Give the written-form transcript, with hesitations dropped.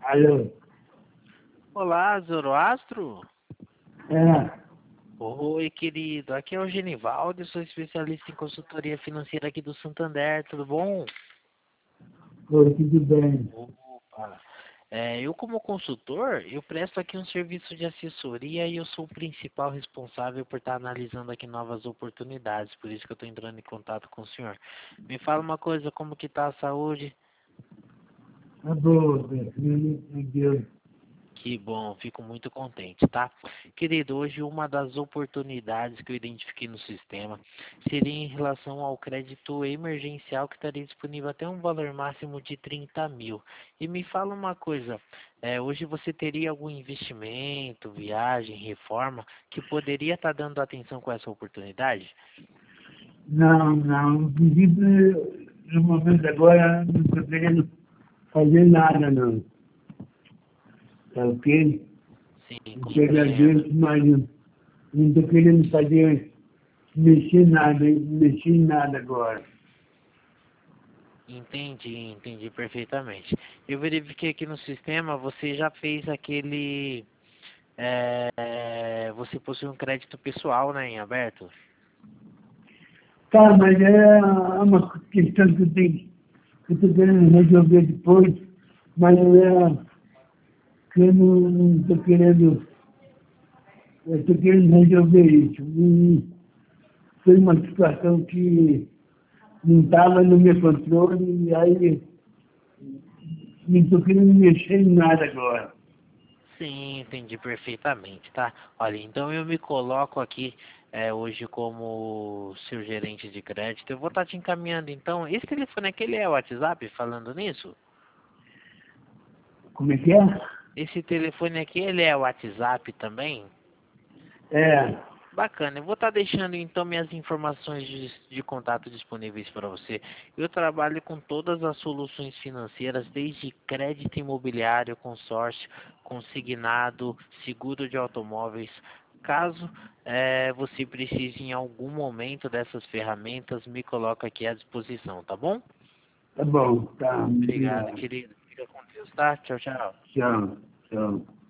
Alô? Olá, Zoroastro. É, Oi, querido. Aqui é o Genivaldo, sou especialista em consultoria financeira aqui do Santander. Tudo bom? oi, tudo bem. Opa. Eu como consultor, eu presto aqui um serviço de assessoria e eu sou o principal responsável por estar analisando aqui novas oportunidades. Por isso que eu estou entrando em contato com o senhor. Me fala uma coisa, como que está a saúde? Tá boa, filho, meu Deus. Que bom, fico muito contente, tá? Querido, hoje uma das oportunidades que eu identifiquei no sistema seria em relação ao crédito emergencial que estaria disponível até um valor máximo de 30 mil. E me fala uma coisa, hoje você teria algum investimento, viagem, reforma que poderia estar dando atenção com essa oportunidade? Não, inclusive, no momento agora, não estou querendo fazer nada, não. Tá ok? Sim, Eu te compreendo. agradeço, mas não estou querendo fazer, mexer em nada agora. Entendi perfeitamente. Eu verifiquei aqui no sistema, você já fez aquele. Você possui um crédito pessoal, né, em aberto? Tá, mas é uma questão que eu estou querendo resolver depois, mas que eu não estou querendo. Eu estou querendo resolver isso. E foi uma situação que não estava no meu controle, e aí não estou querendo mexer em nada agora. Sim, entendi perfeitamente, tá? Olha, então eu me coloco aqui hoje como seu gerente de crédito. Eu vou estar te encaminhando, então. Esse telefone aqui, ele é o WhatsApp, falando nisso? Como é que é? Esse telefone aqui, ele é o WhatsApp também? É, Bacana, eu vou estar deixando então minhas informações de contato disponíveis para você. Eu trabalho com todas as soluções financeiras, desde crédito imobiliário, consórcio, consignado, seguro de automóveis. Caso você precise em algum momento dessas ferramentas, me coloca aqui à disposição, tá bom? tá bom, tá, Obrigado, obrigado. querido. Fica com Deus, tá? Tchau, tchau. Tchau, tchau.